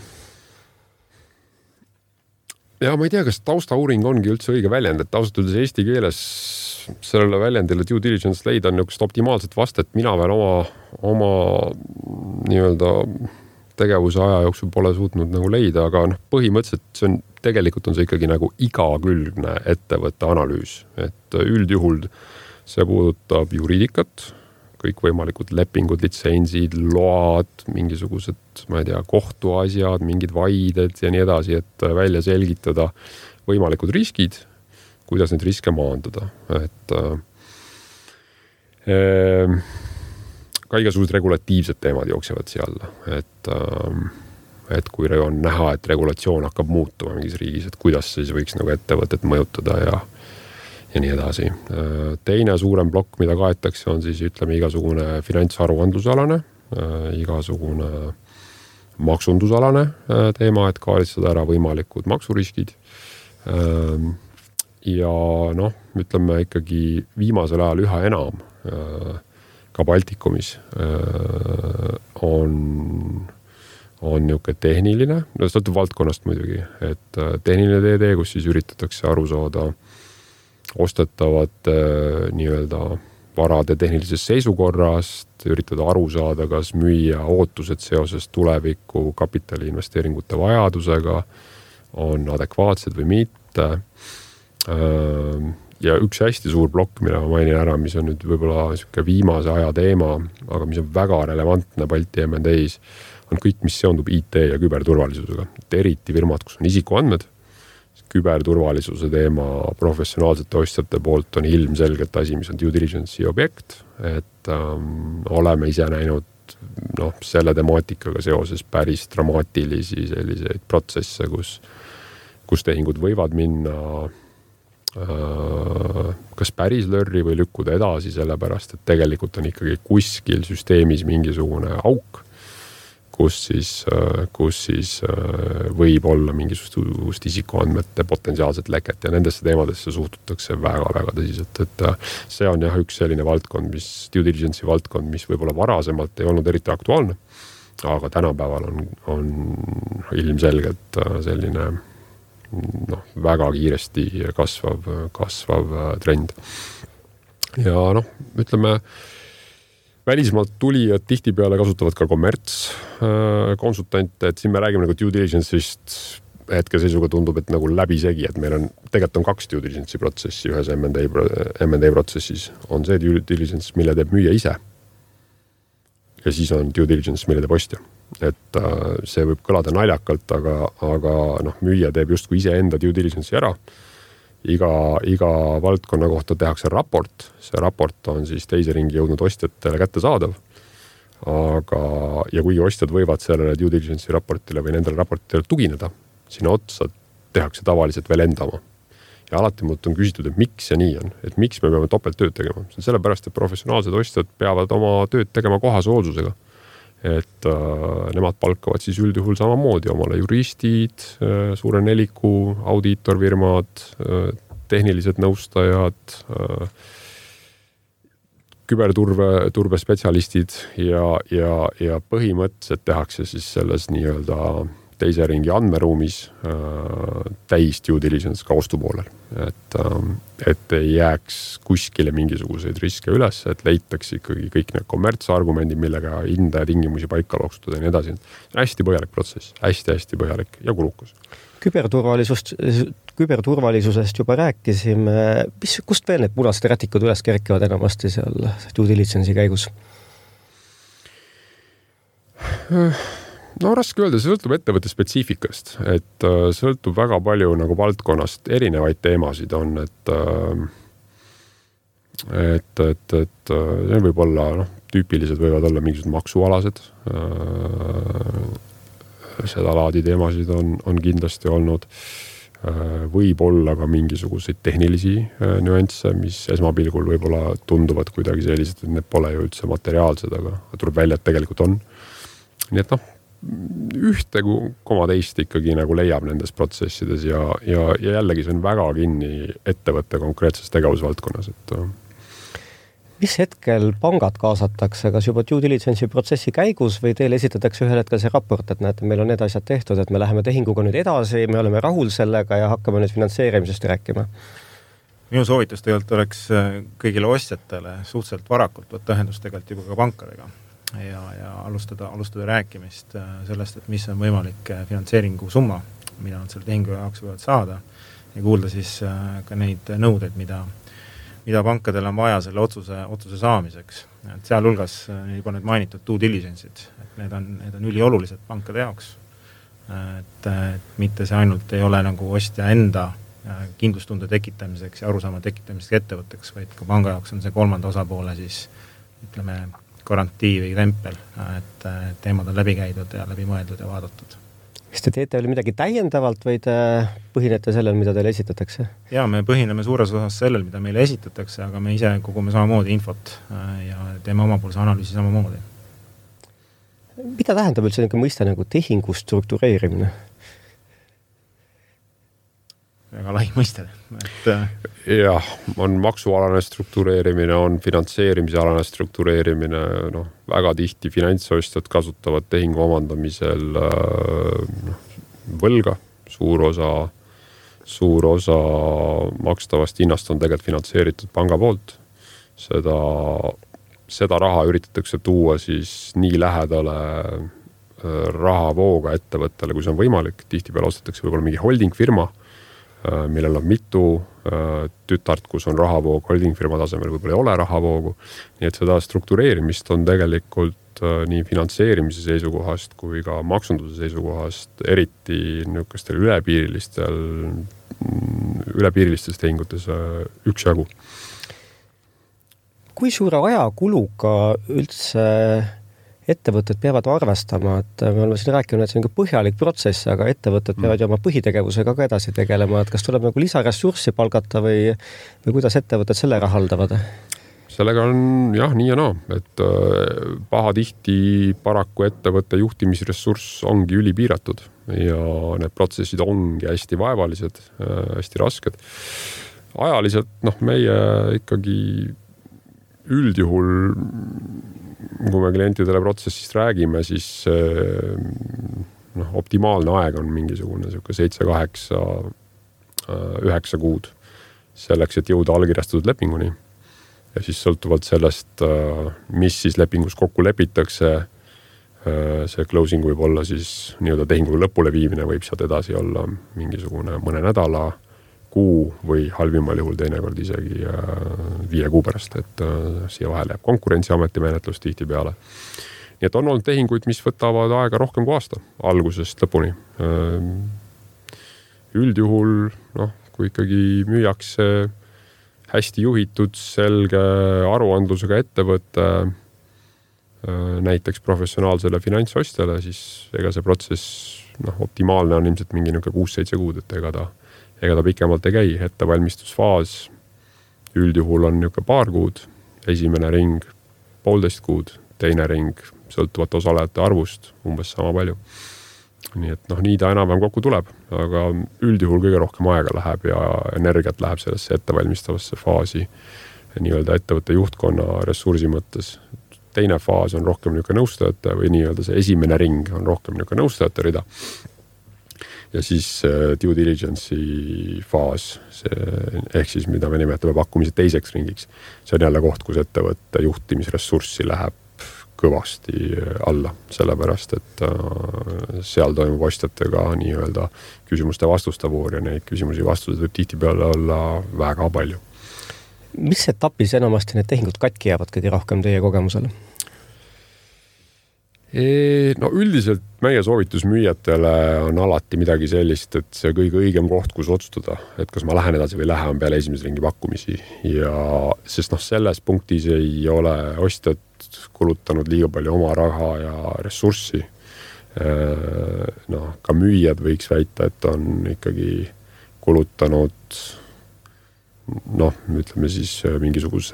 Ja ma ei tea, kas taustauuring ongi üldse õige väljend, et ausalt öeldes eesti keeles sellele väljendile due diligence leida on niisugust optimaalset vastet, mina veel oma, oma nii-öelda tegevuse aja jooksul pole suutnud nagu leida, aga noh, põhimõtteliselt see on, tegelikult on see ikkagi nagu igakülgne ettevõtte analüüs, et üldjuhul see puudutab juriidikat, kõik võimalikud lepingud, litsentsid, load, mingisugused, ma ei tea, kohtuasjad, mingid vaided ja nii edasi, et välja selgitada võimalikud riskid, kuidas neid riske maandada. Et äh, ka igasugused regulatiivsed teemad jooksevad seal, et, äh, et kui on näha, et regulatsioon hakkab muutuma mingis riigis, et kuidas siis võiks nagu ettevõtet mõjutada ja ja nii edasi. Teine suurem plokk, mida kaetakse, on siis ütleme igasugune finantsaruandlusalane, igasugune maksundusalane teema, et kaardistada ära võimalikud maksuriskid. Ja noh, ütleme ikkagi viimasel ajal üha enam ka Baltikumis on, on niuke tehniline, no see on valdkonnast muidugi, et tehniline teede, kus siis üritatakse aru saada ostetavad nii-öelda varade tehnilisest seisukorrast, üritada aru saada, kas müüa ootused seoses tuleviku kapitaliinvesteeringute vajadusega on adekvaatsed või mitte. Ja üks hästi suur plokk, mille ma mainin ära, mis on nüüd võib-olla viimase aja teema, aga mis on väga relevantne Balti M and A's, on kõik, mis seondub I T ja küberturvalisusega. Eriti firmad, kus on isikuandmed, küberturvalisuse teema professionaalsete ostjate poolt on ilmselgelt asi, mis on due diligence'i objekt, et ähm, oleme ise näinud noh, selle temaatikaga seoses päris dramaatilisi selliseid protsesse, kus, kus tehingud võivad minna äh, kas päris lörri või lükkuda edasi, sellepärast, et tegelikult on ikkagi kuskil süsteemis mingisugune auk, kus siis, kus siis võib olla mingisugust isikuandmete potentsiaalset leket ja nendesse teemadesse suhtutakse väga-väga tõsiselt, et see on jah üks selline valdkond, mis due diligence'i valdkond, mis võib-olla varasemalt ei olnud eriti aktuaalne, aga tänapäeval on, on ilmselgelt selline noh, väga kiiresti kasvav, kasvav trend. Ja noh, ütleme, välismaalt tulijad tihtipeale kasutavad ka kommerts konsultante, et siin me räägime nagu due diligence'ist hetkeseisuga tundub, et nagu läbisegi, et meil on, tegelikult on kaks due diligence'i protsessi ühes M and A, M and A protsessis. On see due diligence, mille teeb müüja ise ja siis on due diligence, mille teeb ostja. Et see võib kõlada naljakalt, aga, aga noh, müüja teeb justkui ise enda due diligence'i ära. Iga, iga valdkonna kohta tehakse raport, see raport on siis teise ringi jõudnud ostjatele kätte saadav, aga, ja kuigi ostjad võivad sellele due diligence'i raportile või nendele raportile tugineda, sinna otsa tehakse tavaliselt veel endama. ja alati mult on küsitud, et miks see nii on, et miks me peame topelt tööd tegema. See on sellepärast, et professionaalsed ostjad peavad oma tööd tegema kohase hoolsusega. Et äh, nemad palkavad siis üldjuhul samamoodi omale juristid, äh, suure neliku, audiitorfirmad, äh, tehnilised nõustajad, äh, küberturve, turbespetsialistid ja, ja, ja põhimõtteliselt tehakse siis selles nii-öelda teise ringi andmeruumis äh, täis due diligence ka ostupoolel. Et, äh, et ei jääks kuskile mingisuguseid riske üles, et leitaks ikkagi kõik need kommertsargumendid, millega hinda ja tingimusi paika loksutada ja nii edasi. See on hästi põhjalik protsess, hästi-hästi põhjalik ja kulukas. Küberturvalisust, küberturvalisusest juba rääkisime. Mis, kust veel need punased rätikud üles kerkivad enamasti seal due diligence'i käigus? No raske öelda, see sõltub ettevõtte spetsiifikast, et äh, sõltub väga palju nagu valdkonnast erinevaid teemasid on, et äh, et, et, et see võib olla, noh, tüüpilised võivad olla mingisugused maksualased äh, seda laadi teemasid on, on kindlasti olnud äh, võib olla ka mingisuguseid tehnilisi äh, nüansse, mis esmapilgul võib-olla tunduvad kuidagi sellised, et need pole ju üldse materiaalsed, aga tuleb välja, et tegelikult on. Nii et noh, ühte koma teist ikkagi nagu leiab nendes protsessides ja, ja, ja jällegi see on väga kinni ettevõtte konkreetses tegevusvaldkonnas. Et... Mis hetkel pangad kaasatakse, kas juba due diligence'i protsessi käigus või teile esitatakse ühel hetkel see raport, et näete, meil on need asjad tehtud, et me läheme tehinguga nüüd edasi, me oleme rahul sellega ja hakkame nüüd finantseerimisest rääkima? Minu soovitus tegelikult oleks kõigile ostjatele suhteliselt varakult võtta ühendust tegelikult juba ka pankadega. Ja, ja alustada, alustada rääkimist sellest, et mis on võimalik finantseeringu summa, mida nad selle tehingu jaoks võivad saada ja kuulda siis ka neid nõudeid, mida, mida pankadel on vaja selle otsuse, otsuse saamiseks. Et seal hulgas juba need mainitud due diligence'id, et need on, need on üliolulised pankade jaoks. Et, et mitte see ainult ei ole nagu ostja enda kindlustunde tekitamiseks ja arusaama tekitamiseks ettevõtteks, vaid ka panga jaoks on see kolmanda osapoole siis, ütleme, garantii või tempel, et teemad on läbi käidud ja läbi mõeldud ja vaadatud. Kas te teete veel midagi täiendavalt või te põhinete sellel, mida teile esitatakse? Ja me põhineme suures osas sellel, mida meile esitatakse, aga me ise kogume samamoodi infot ja teeme omapoolse analüüsi samamoodi. Mida tähendab üldse niisugune mõiste nagu tehingu struktureerimine? Väga lai mõiste. Et... Jah, on maksualane struktureerimine, on finantseerimisalane struktureerimine, noh, väga tihti finantsostjad kasutavad tehingu omandamisel noh, võlga, suur osa, suur osa makstavast hinnast on tegelikult finantseeritud panga poolt. Seda, seda raha üritatakse tuua siis nii lähedale rahavooga ettevõttele, kui see on võimalik. Tihtipeale ostetakse võib-olla mingi holding firma, millel on mitu tütart, kus on rahavoog, holdingfirma tasemel võib-olla ei ole rahavoogu. Nii et seda struktureerimist on tegelikult nii finantseerimise seisukohast kui ka maksunduse seisukohast eriti niisugustel ülepiirilistel, ülepiirilistes tehingutes üksjagu. Kui suure ajakuluga üldse ettevõtted peavad arvestama, et me oleme siin rääkinud, et see on põhjalik protsess, aga ettevõtted peavad ju oma põhitegevusega ka edasi tegelema, et kas tuleb nagu lisaressurssi palgata või, või kuidas ettevõtted selle rahaldavad? Sellega on jah, nii ja naa, et paha tihti paraku ettevõtte juhtimisressurss ongi ülipiiratud ja need protsessid ongi hästi vaevalised, hästi rasked. Ajaliselt, noh, meie ikkagi üldjuhul kui me klientidele protsessist räägime, siis noh, optimaalne aeg on mingisugune seitse, kaheksa, üheksa kuud selleks, et jõuda allkirjastatud lepinguni. Ja siis sõltuvalt sellest, mis siis lepingus kokku lepitakse, see closing võib olla siis nii-öelda tehingu lõpule viimine, võib sealt edasi olla mingisugune mõne nädala, kuu või halvimal juhul teinekord isegi viie kuu pärast, et siia vahele jääb konkurentsiameti menetlus tihti peale. Nii et on olnud tehinguid, mis võtavad aega rohkem kui aasta, algusest lõpuni. Üldjuhul, noh, kui ikkagi müüakse hästi juhitud, selge aruandlusega ettevõtte näiteks professionaalsele finantsostjale, siis ega see protsess, noh, optimaalne on ilmselt mingi kuus seitse kuud, et ega ta ega ta pikemalt ei käi, ettevalmistusfaas üldjuhul on niisugune paar kuud, esimene ring poolteist kuud, teine ring sõltuvalt osalejate arvust umbes sama palju. Nii et noh, nii ta enam-vähem kokku tuleb, aga üldjuhul kõige rohkem aega läheb ja energiat läheb sellesse ettevalmistavasse faasi nii-öelda ettevõtte juhtkonna ressursi mõttes. Teine faas on rohkem niisugune nõustajate või nii-öelda see esimene ring on rohkem niisugune nõustajate rida. Ja siis due diligence'i faas, see, ehk siis mida me nimetame pakkumise teiseks ringiks. See on jälle koht, kus ettevõtte juhtimisressurssi läheb kõvasti alla, sellepärast, et seal toimub ostjatega nii-öelda küsimuste vastuste voor ja neid küsimusi vastused võib tihti peale olla väga palju. Mis etapis enamasti need tehingud katki jäävad kõige rohkem teie kogemusele? No üldiselt meie soovitus müüjatele on alati midagi sellist, et see kõige õigem koht, kus otsustada, et kas ma lähen edasi või lähen peale esimese ringi pakkumisi. Ja sest noh, selles punktis ei ole ostjad kulutanud liiga palju oma raha ja ressurssi. No, ka müüjad võiks väita, et on ikkagi kulutanud noh, ütleme siis mingisuguse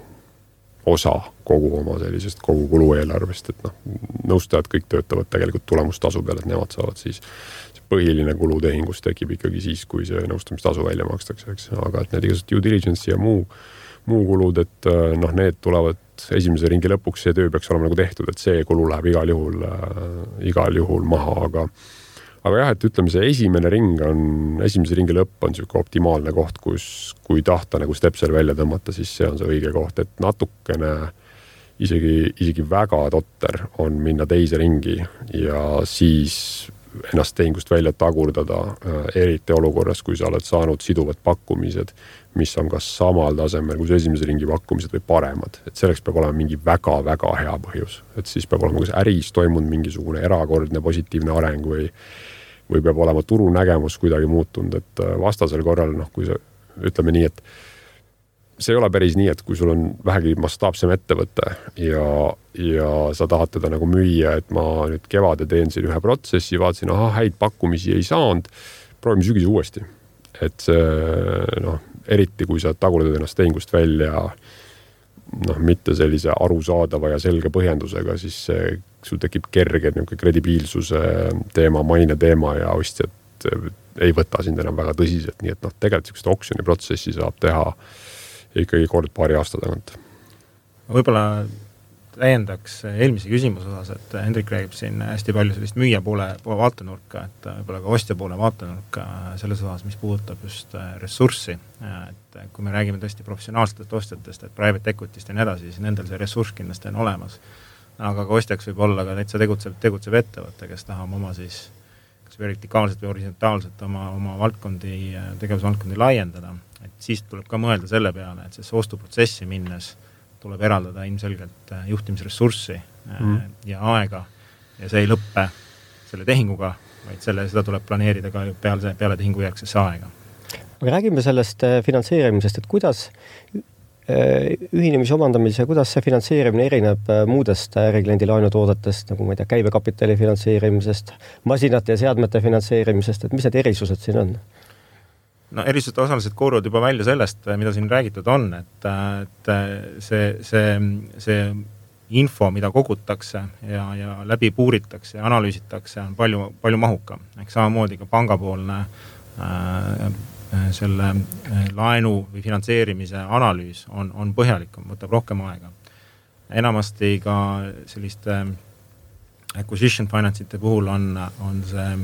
osa kogu oma sellisest kogu kulueelarvest, et noh, nõustajad kõik töötavad tegelikult tulemustasu peale, et nemad saavad siis põhiline kulutehingus tekib ikkagi siis, kui see nõustamistasu välja makstakse, eks, aga et need igasugused due diligence ja muu, muu kulud, et noh, need tulevad esimese ringi lõpuks, see töö peaks olema nagu tehtud, et see kulu läheb igal juhul, igal juhul maha, aga Aga jah, et ütleme, see esimene ring on, esimese ringi lõpp on selline optimaalne koht, kus, kui tahta nagu stepsel välja tõmmata, siis see on see õige koht, et natukene isegi, isegi väga totter on minna teise ringi ja siis ennast tehingust välja tagurdada, eriti olukorras, kui sa oled saanud siduvad pakkumised, mis on kas samal tasemel kui esimese ringi pakkumised või paremad. Et selleks peab olema mingi väga-väga hea põhjus. Et siis peab olema kas äris toimunud mingisugune erakordne positiivne areng või, või peab olema turunägemus kuidagi muutunud. Et vastasel korral, noh, kui sa ütleme nii, et see ei ole päris nii, et kui sul on vähegi mastaapsem ettevõte ja, ja sa tahad teda nagu müüa, et ma nüüd kevade teen siin ühe protsessi, vaatasin, aha, häid pakkumisi ei saanud, proovime sügis uuesti. Et see, noh, eriti kui sa tagurdad ennast tehingust välja, noh, mitte sellise arusaadava ja selge põhjendusega, siis see, sul tekib kerge kredibiilsuse teema, maine teema ja ostjad ei võta sind enam väga tõsiselt. Nii et noh, tegelikult sellist oksjoni protsessi saab teha ikkagi kord paari aasta tagant. Võib-olla täiendaks eelmise küsimuse osas, et Hendrik räägib siin hästi palju sellist müüja poole, poole vaatenurka, et võib-olla ka ostja poole vaatenurka selles osas, mis puudutab just ressurssi. Et kui me räägime tõesti professionaalsetest ostjatest, et private equity'st ja nii edasi, siis nendel see ressurss kindlasti on olemas. Aga ka ostjaks võib olla ka täitsa tegutseb, tegutseb ettevõte, kes tahab oma siis kas vertikaalselt või horisontaalselt oma, oma valdkondi, tegevusvaldkondi laiendada. Et siis tuleb ka mõelda selle peale, et see ostuprotsessi minnes tuleb eraldada ilmselgelt juhtimisressurssi mm. ja aega ja see ei lõppe selle tehinguga, vaid selle, seda tuleb planeerida ka peale, peale tehingu järgsesse aega. Aga räägime sellest finantseerimisest, et kuidas ühinemise omandamise, kuidas see finantseerimine erineb muudest ärikliendi laenutoodetest, nagu ma ei tea, käibekapitali finantseerimisest, masinate ja seadmete finantseerimisest, et mis need erisused siin on? No erisused osaliselt kooruvad juba välja sellest, mida siin räägitud on, et, et see, see, see info, mida kogutakse ja, ja läbi puuritakse ja analüüsitakse, on palju, palju mahukam. Ehk samamoodi ka pangapoolne äh, selle laenu või finantseerimise analüüs on, on põhjalikum, võtab rohkem aega. Enamasti ka selliste acquisition finance'ite puhul on, on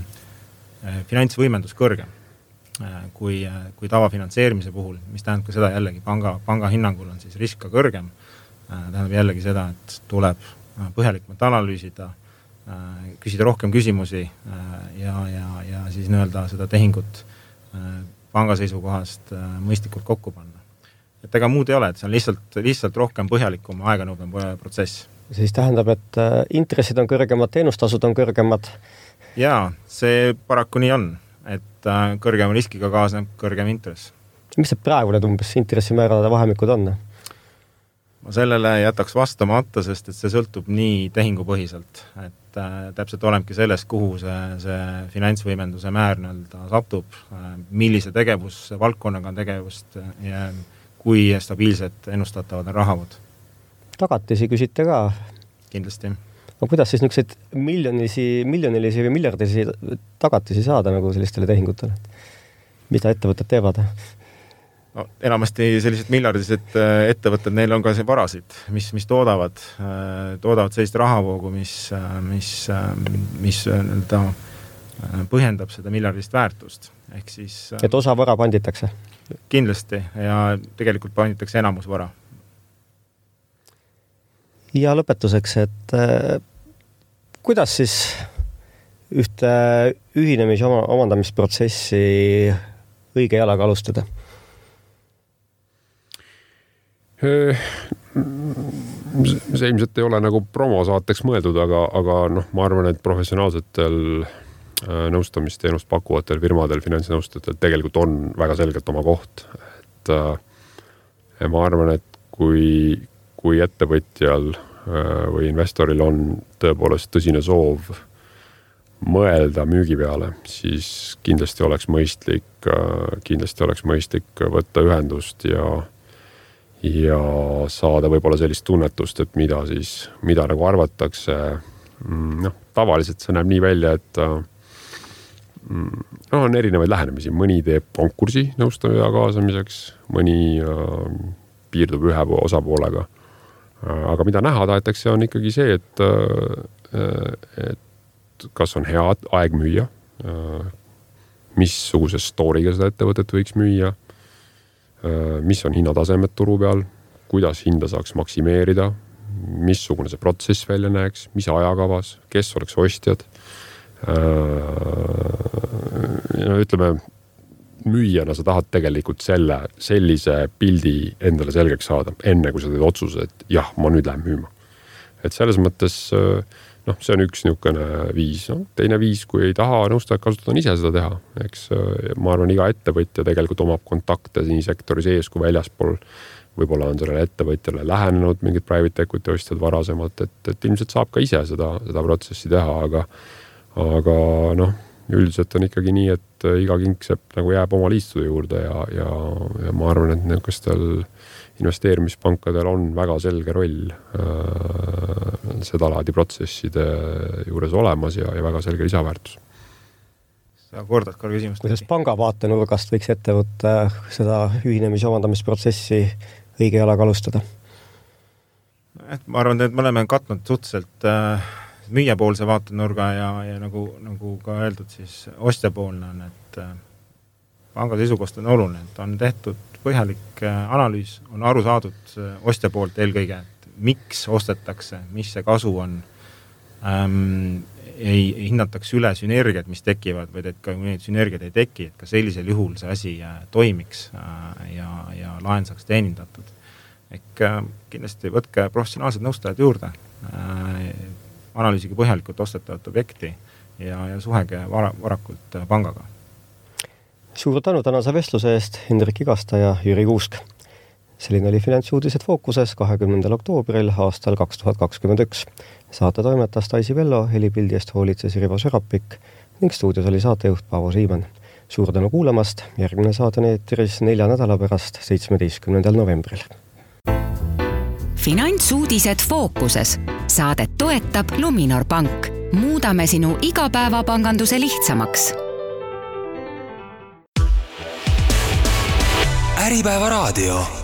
see finantsvõimendus kõrgem kui, kui tavafinantseerimise puhul, mis tähendab ka seda jällegi panga, panga hinnangul on siis risk ka kõrgem. Tähendab jällegi seda, et tuleb põhjalikult analüüsida, küsida rohkem küsimusi ja, ja, ja siis nõelda seda tehingut panga seisukohast mõistlikult kokku panna. Et ega muud ei ole, et see on lihtsalt, lihtsalt rohkem põhjalikum aeganõudvam protsess. Siis tähendab, et intressid on kõrgemad, teenustasud on kõrgemad? Jaa, see paraku nii on, et kõrgema riskiga kaasneb kõrgem intress. Mis see praegu need umbes intressimäärade vahemikud on? ma sellele jätaks vastamata, sest et see sõltub nii tehingupõhiselt, et äh, täpselt olemegi sellest, kuhu see, see finantsvõimenduse määr nii-öelda satub, äh, millise tegevus, valdkonnaga on tegevust ja kui stabiilselt ennustatavad on rahavud. Tagatisi küsite ka? Kindlasti. No kuidas siis niisuguseid miljonisi, miljonilisi või miljardisi tagatisi saada nagu sellistele tehingutele? Mida ettevõtted teevad? No, enamasti sellised miljardised ettevõtted, neil on ka see varasid, mis, mis toodavad, toodavad sellist rahavoogu, mis, mis, mis nii-öelda põhjendab seda miljardist väärtust. Ehk siis, et osa vara panditakse? Kindlasti ja tegelikult panditakse enamus vara. Ja lõpetuseks, et äh, kuidas siis ühte ühinemis- oma, omandamisprotsessi õige jalaga alustada? See ilmselt ei ole nagu promosaateks mõeldud, aga, aga noh, ma arvan, et professionaalsetel nõustamisteenust pakkuvatel firmadel, finantsnõustajatel tegelikult on väga selgelt oma koht. Et ja ma arvan, et kui, kui ettevõtjal või investoril on tõepoolest tõsine soov mõelda müügi peale, siis kindlasti oleks mõistlik, kindlasti oleks mõistlik võtta ühendust ja ja saada võib-olla sellist tunnetust, et mida siis, mida nagu arvatakse. No, tavaliselt see näeb nii välja, et no, on erinevaid lähenemisi. Mõni teeb konkursi nõustaja kaasamiseks, mõni piirdub ühe osapoolega. Aga mida näha tahetakse, on ikkagi see, et, et kas on hea aeg müüa, missuguse storyga seda ettevõtet võiks müüa, mis on hinnatasemed turu peal, kuidas hinda saaks maksimeerida, missugune see protsess välja näeks, mis ajakavas, kes oleks ostjad. No, ütleme, müüjana sa tahad tegelikult selle, sellise pildi endale selgeks saada, enne kui sa teed otsuse, et jah, ma nüüd lähen müüma. Et selles mõttes, noh, see on üks niisugune viis. No, teine viis, kui ei taha nõustajad kasutada, on ise seda teha. Eks, ma arvan, iga ettevõtja tegelikult omab kontakte nii sektori sees kui väljaspool. Võib-olla on sellele ettevõtjale lähenenud mingid private equity ostjad varasemalt, et, et ilmselt saab ka ise seda, seda protsessi teha, aga, aga noh, üldiselt on ikkagi nii, et iga kingsepp nagu jääb oma liistude juurde ja, ja, ja ma arvan, et niisugustel investeerimispankadel on väga selge roll äh, seda laadi protsesside juures olemas ja, ja väga selge lisaväärtus. Sa kordad korra küsimust. Kuidas panga vaatenurgast võiks ettevõtta seda ühinemis- omandamisprotsessi õige jalaga alustada? Et ma arvan, et me oleme katnud suhteliselt äh, müüjapoolse vaatenurga ja, ja nagu, nagu ka öeldud, siis ostjapoolne on, et äh, panga seisukohast on oluline, et on tehtud põhjalik analüüs, on aru saadud ostja poolt eelkõige, et miks ostetakse, mis see kasu on. Ähm, ei hinnatakse üle sünergiad, mis tekivad, vaid et ka neid sünergiad ei teki, et ka sellisel juhul see asi toimiks ja, ja laen saaks teenindatud. Ehk kindlasti võtke professionaalsed nõustajad juurde, analüüsige põhjalikult ostetavat objekti ja, ja suhege vara, varakult pangaga. Suur tänu tänase vestluse eest, Hendrik Igasta ja Jüri Kuusk. Selline oli Finantsuudised Fookuses kahekümnendal oktoobril aastal kaks tuhat kakskümmend üks. Saate toimetas Taisi Vello, helipildi eest hoolitses Rivo Serapik ning stuudios oli saatejuht Paavo Siimann. Suur tänu kuulamast, järgmine saade on eetris nelja nädala pärast seitsmeteistkümnendal novembril. Finantsuudised Fookuses. Saadet toetab Luminor Pank. Muudame sinu igapäevapanganduse lihtsamaks. Äripäeva raadio.